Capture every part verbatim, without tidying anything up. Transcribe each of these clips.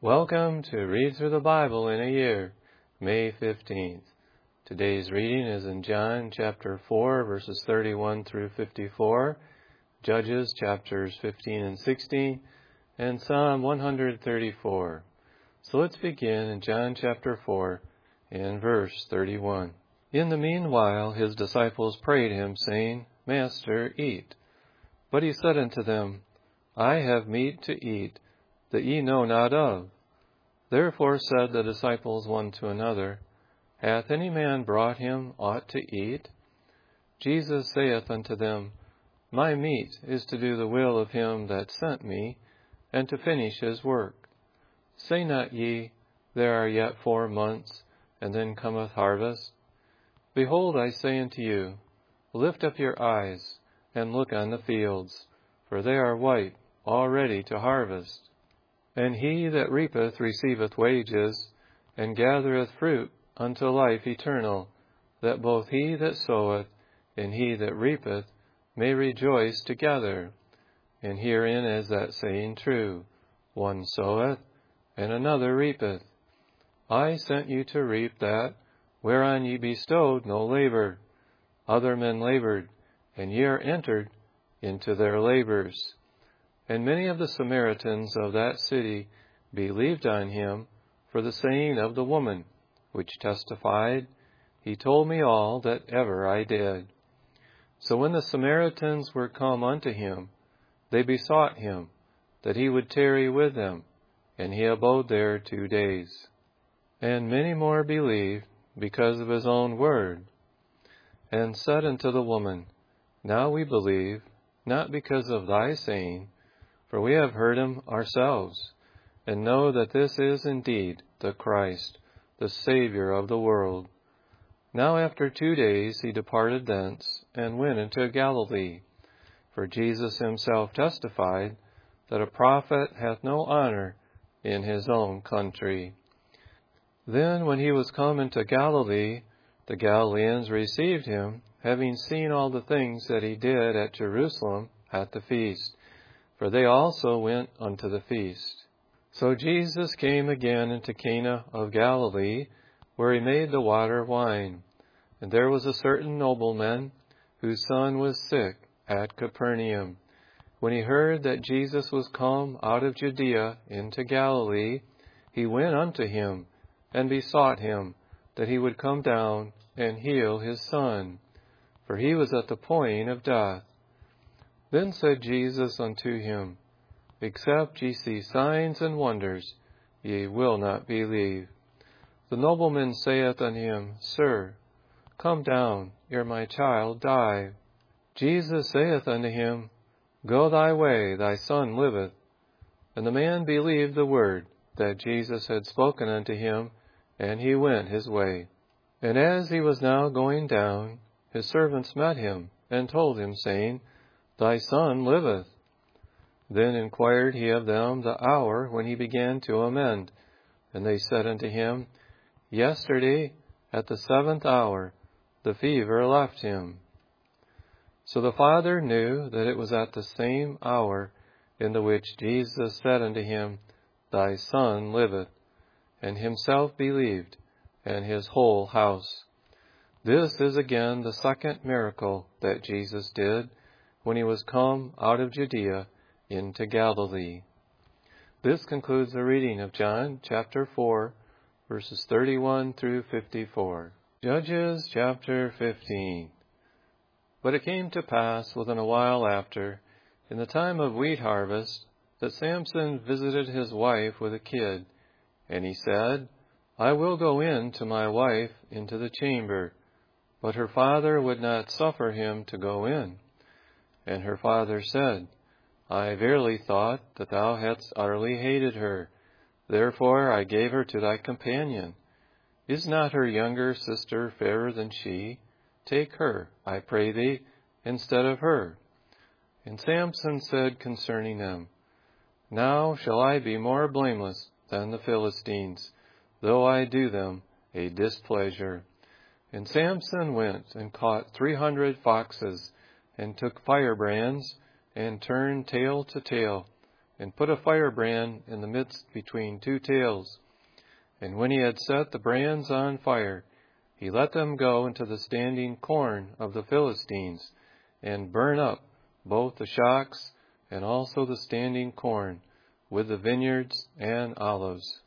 Welcome to Read Through the Bible in a Year, May fifteenth. Today's reading is in John chapter four, verses thirty-one through fifty-four, Judges chapters fifteen and sixteen, and Psalm one hundred thirty-four. So let's begin in John chapter four, in verse thirty-one. In the meanwhile his disciples prayed him, saying, Master, eat. But he said unto them, I have meat to eat, that ye know not of. Therefore said the disciples one to another, Hath any man brought him aught to eat? Jesus saith unto them, My meat is to do the will of him that sent me, and to finish his work. Say not ye, There are yet four months, and then cometh harvest? Behold, I say unto you, Lift up your eyes, and look on the fields, for they are white, already to harvest. And he that reapeth receiveth wages, and gathereth fruit unto life eternal, that both he that soweth and he that reapeth may rejoice together. And herein is that saying true, One soweth, and another reapeth. I sent you to reap that whereon ye bestowed no labor. Other men labored, and ye are entered into their labors. And many of the Samaritans of that city believed on him for the saying of the woman, which testified, He told me all that ever I did. So when the Samaritans were come unto him, they besought him that he would tarry with them, and he abode there two days. And many more believed because of his own word, and said unto the woman, Now we believe, not because of thy saying, for we have heard him ourselves, and know that this is indeed the Christ, the Savior of the world. Now after two days he departed thence, and went into Galilee. For Jesus himself testified that a prophet hath no honor in his own country. Then when he was come into Galilee, the Galileans received him, having seen all the things that he did at Jerusalem at the feast. For they also went unto the feast. So Jesus came again into Cana of Galilee, where he made the water wine. And there was a certain nobleman, whose son was sick, at Capernaum. When he heard that Jesus was come out of Judea into Galilee, he went unto him, and besought him that he would come down and heal his son, for he was at the point of death. Then said Jesus unto him, Except ye see signs and wonders, ye will not believe. The nobleman saith unto him, Sir, come down, ere my child die. Jesus saith unto him, Go thy way, thy son liveth. And the man believed the word that Jesus had spoken unto him, and he went his way. And as he was now going down, his servants met him, and told him, saying, Thy son liveth. Then inquired he of them the hour when he began to amend. And they said unto him, Yesterday, at the seventh hour, the fever left him. So the father knew that it was at the same hour in the which Jesus said unto him, Thy son liveth, and himself believed, and his whole house. This is again the second miracle that Jesus did, when he was come out of Judea into Galilee. This concludes the reading of John chapter four, verses thirty-one through fifty-four. Judges chapter fifteen. But it came to pass within a while after, in the time of wheat harvest, that Samson visited his wife with a kid. And he said, I will go in to my wife into the chamber. But her father would not suffer him to go in. And her father said, I verily thought that thou hadst utterly hated her. Therefore I gave her to thy companion. Is not her younger sister fairer than she? Take her, I pray thee, instead of her. And Samson said concerning them, Now shall I be more blameless than the Philistines, though I do them a displeasure. And Samson went and caught three hundred foxes, and took firebrands, and turned tail to tail, and put a firebrand in the midst between two tails. And when he had set the brands on fire, he let them go into the standing corn of the Philistines, and burn up both the shocks and also the standing corn, with the vineyards and olives.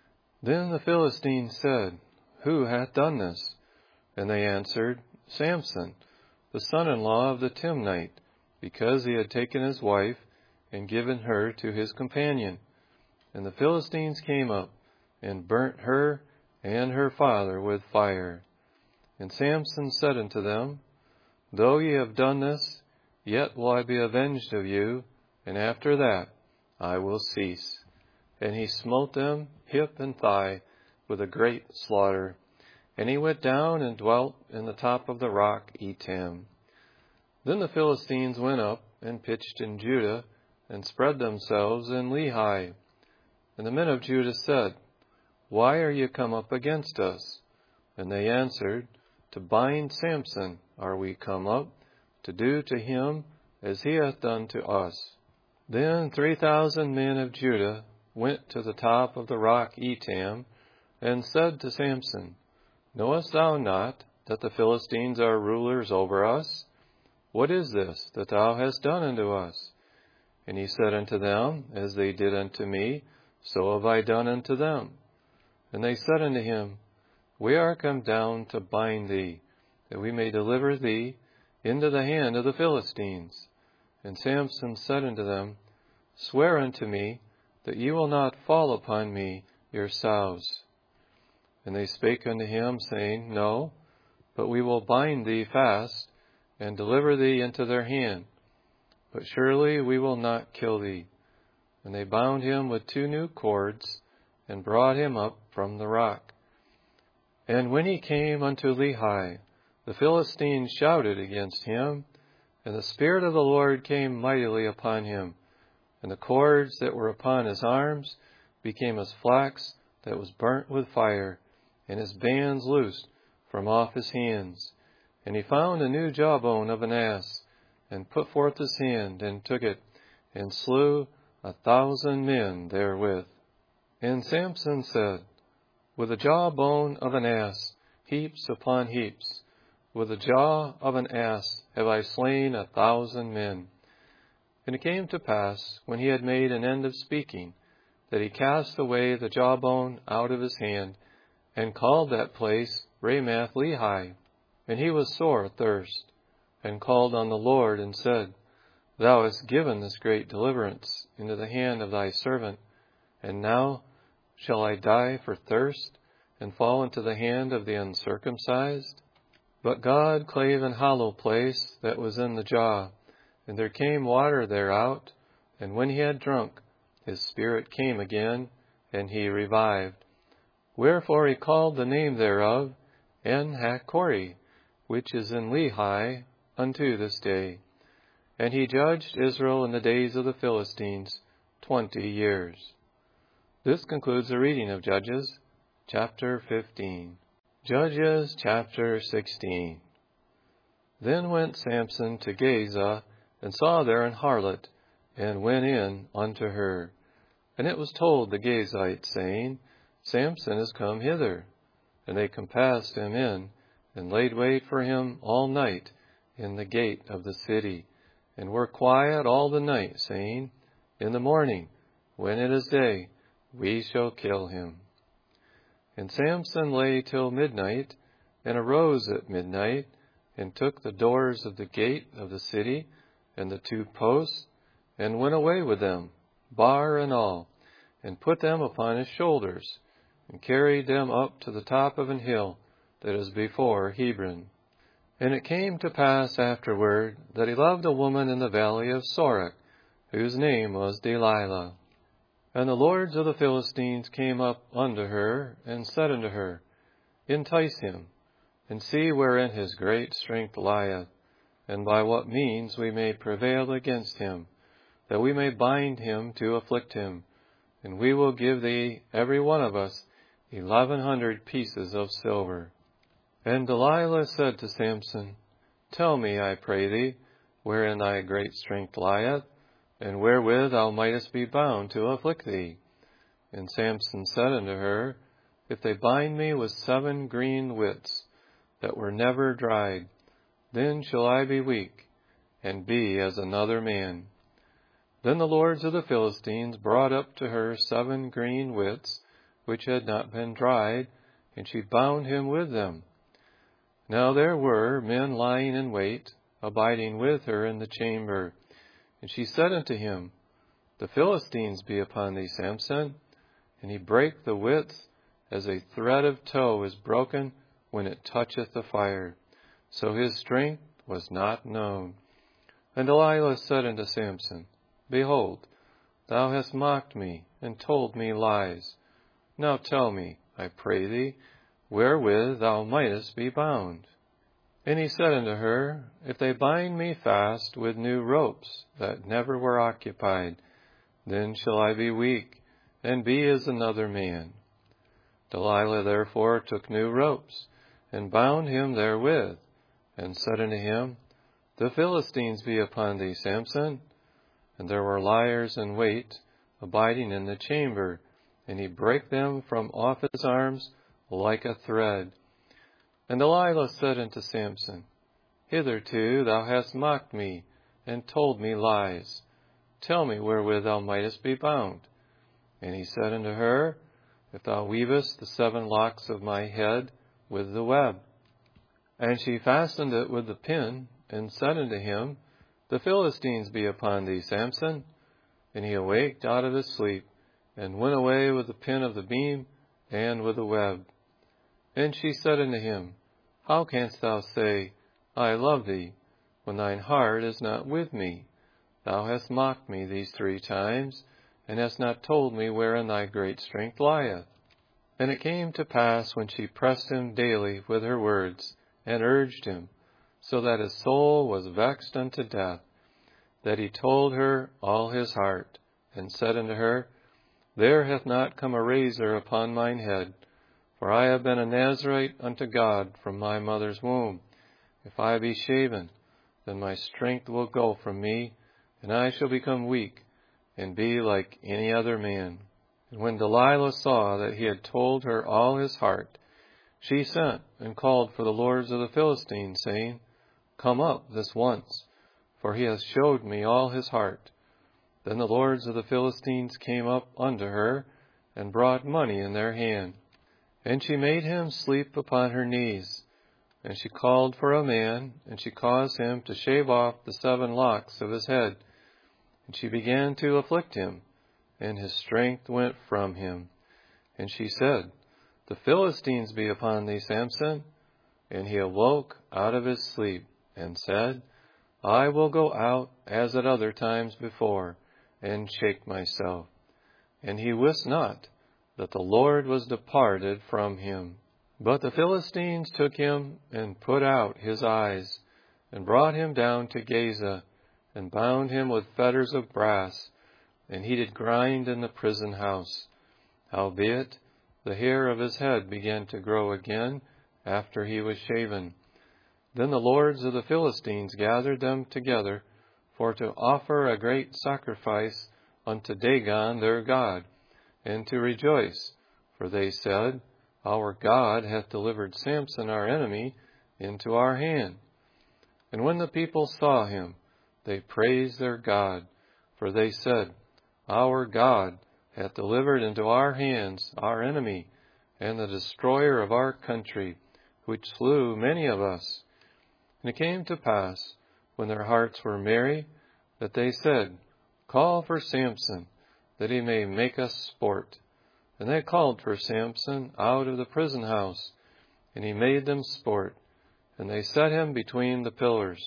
Then the Philistines said, Who hath done this? And they answered, Samson, the son-in-law of the Timnite, because he had taken his wife and given her to his companion. And the Philistines came up and burnt her and her father with fire. And Samson said unto them, Though ye have done this, yet will I be avenged of you, and after that I will cease. And he smote them hip and thigh with a great slaughter. And he went down and dwelt in the top of the rock Etam. Then the Philistines went up and pitched in Judah, and spread themselves in Lehi. And the men of Judah said, Why are ye come up against us? And they answered, To bind Samson are we come up, to do to him as he hath done to us. Then three thousand men of Judah went to the top of the rock Etam, and said to Samson, Knowest thou not that the Philistines are rulers over us? What is this that thou hast done unto us? And he said unto them, As they did unto me, so have I done unto them. And they said unto him, We are come down to bind thee, that we may deliver thee into the hand of the Philistines. And Samson said unto them, Swear unto me that ye will not fall upon me yourselves. And they spake unto him, saying, No, but we will bind thee fast, and deliver thee into their hand. But surely we will not kill thee. And they bound him with two new cords, and brought him up from the rock. And when he came unto Lehi, the Philistines shouted against him, and the Spirit of the Lord came mightily upon him. And the cords that were upon his arms became as flax that was burnt with fire, and his bands loosed from off his hands. And he found a new jawbone of an ass, and put forth his hand, and took it, and slew a thousand men therewith. And Samson said, With the jawbone of an ass, heaps upon heaps, with the jaw of an ass have I slain a thousand men. And it came to pass, when he had made an end of speaking, that he cast away the jawbone out of his hand, and called that place Ramath Lehi. And he was sore athirst, and called on the Lord, and said, Thou hast given this great deliverance into the hand of thy servant, and now shall I die for thirst, and fall into the hand of the uncircumcised? But God clave an hollow place that was in the jaw, and there came water thereout, and when he had drunk, his spirit came again, and he revived. Wherefore he called the name thereof En-hakkore, which is in Lehi, unto this day. And he judged Israel in the days of the Philistines twenty years. This concludes the reading of Judges, chapter fifteen. Judges, chapter sixteen. Then went Samson to Gaza, and saw there an harlot, and went in unto her. And it was told the Gazites, saying, Samson is come hither. And they compassed him in, and laid wait for him all night in the gate of the city, and were quiet all the night, saying, In the morning, when it is day, we shall kill him. And Samson lay till midnight, and arose at midnight, and took the doors of the gate of the city, and the two posts, and went away with them, bar and all, and put them upon his shoulders, and carried them up to the top of an hill that is before Hebron. And it came to pass afterward that he loved a woman in the valley of Sorek, whose name was Delilah. And the lords of the Philistines came up unto her, and said unto her, Entice him, and see wherein his great strength lieth, and by what means we may prevail against him, that we may bind him to afflict him. And we will give thee, every one of us, eleven hundred pieces of silver. And Delilah said to Samson, Tell me, I pray thee, wherein thy great strength lieth, and wherewith thou mightest be bound to afflict thee. And Samson said unto her, If they bind me with seven green withs, that were never dried, then shall I be weak, and be as another man. Then the lords of the Philistines brought up to her seven green withs, which had not been dried, and she bound him with them. Now there were men lying in wait, abiding with her in the chamber. And she said unto him, The Philistines be upon thee, Samson. And he brake the withs, as a thread of tow is broken when it toucheth the fire. So his strength was not known. And Delilah said unto Samson, Behold, thou hast mocked me, and told me lies. Now tell me, I pray thee, wherewith thou mightest be bound. And he said unto her, If they bind me fast with new ropes that never were occupied, then shall I be weak, and be as another man. Delilah therefore took new ropes, and bound him therewith, and said unto him, The Philistines be upon thee, Samson. And there were liers in wait, abiding in the chamber, and he brake them from off his arms like a thread. And Delilah said unto Samson, Hitherto thou hast mocked me, and told me lies. Tell me wherewith thou mightest be bound. And he said unto her, If thou weavest the seven locks of my head with the web. And she fastened it with the pin, and said unto him, The Philistines be upon thee, Samson. And he awaked out of his sleep, and went away with the pin of the beam, and with the web. And she said unto him, How canst thou say, I love thee, when thine heart is not with me? Thou hast mocked me these three times, and hast not told me wherein thy great strength lieth. And it came to pass, when she pressed him daily with her words, and urged him, so that his soul was vexed unto death, that he told her all his heart, and said unto her, There hath not come a razor upon mine head, for I have been a Nazarite unto God from my mother's womb. If I be shaven, then my strength will go from me, and I shall become weak, and be like any other man. And when Delilah saw that he had told her all his heart, she sent and called for the lords of the Philistines, saying, Come up this once, for he hath showed me all his heart. Then the lords of the Philistines came up unto her, and brought money in their hand. And she made him sleep upon her knees. And she called for a man, and she caused him to shave off the seven locks of his head. And she began to afflict him, and his strength went from him. And she said, The Philistines be upon thee, Samson. And he awoke out of his sleep, and said, I will go out as at other times before, and shake myself. And he wist not that the Lord was departed from him. But the Philistines took him, and put out his eyes, and brought him down to Gaza, and bound him with fetters of brass, and he did grind in the prison house. Howbeit, the hair of his head began to grow again, after he was shaven. Then the lords of the Philistines gathered them together, for to offer a great sacrifice unto Dagon their god, and to rejoice, for they said, Our God hath delivered Samson our enemy into our hand. And when the people saw him, they praised their God, for they said, Our God hath delivered into our hands our enemy, and the destroyer of our country, which slew many of us. And it came to pass, when their hearts were merry, that they said, Call for Samson, that he may make us sport. And they called for Samson out of the prison house, and he made them sport, and they set him between the pillars.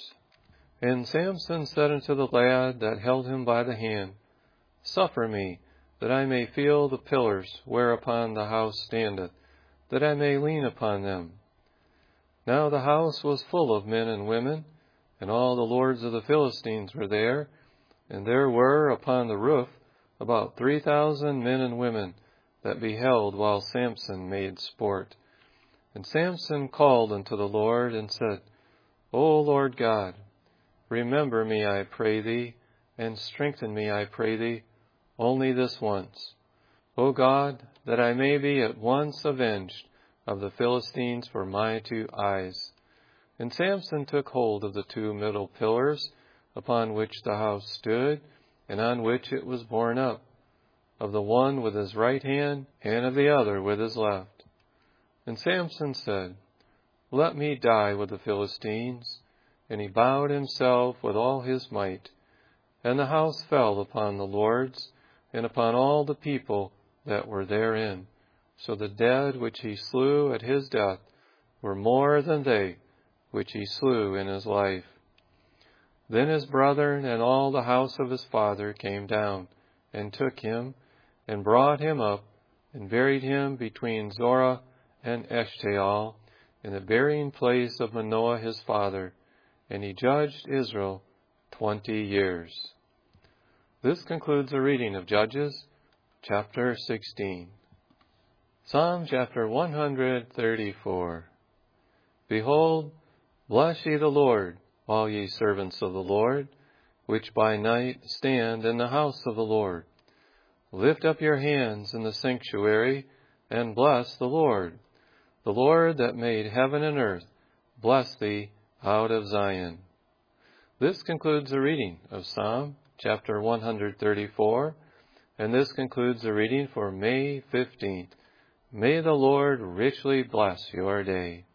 And Samson said unto the lad that held him by the hand, Suffer me, that I may feel the pillars whereupon the house standeth, that I may lean upon them. Now the house was full of men and women, and all the lords of the Philistines were there, and there were upon the roof about three thousand men and women that beheld while Samson made sport. And Samson called unto the Lord, and said, O Lord God, remember me, I pray thee, and strengthen me, I pray thee, only this once. O God, that I may be at once avenged of the Philistines for my two eyes. And Samson took hold of the two middle pillars upon which the house stood, and on which it was borne up, of the one with his right hand, and of the other with his left. And Samson said, Let me die with the Philistines. And he bowed himself with all his might. And the house fell upon the lords, and upon all the people that were therein. So the dead which he slew at his death were more than they which he slew in his life. Then his brethren and all the house of his father came down, and took him, and brought him up, and buried him between Zorah and Eshtaol, in the burying place of Manoah his father, and he judged Israel twenty years. This concludes the reading of Judges, chapter sixteen. Psalm chapter one hundred thirty-four. Behold, bless ye the Lord, all ye servants of the Lord, which by night stand in the house of the Lord. Lift up your hands in the sanctuary, and bless the Lord. The Lord that made heaven and earth, bless thee out of Zion. This concludes the reading of Psalm chapter one hundred thirty-four, and this concludes the reading for May fifteenth. May the Lord richly bless your day.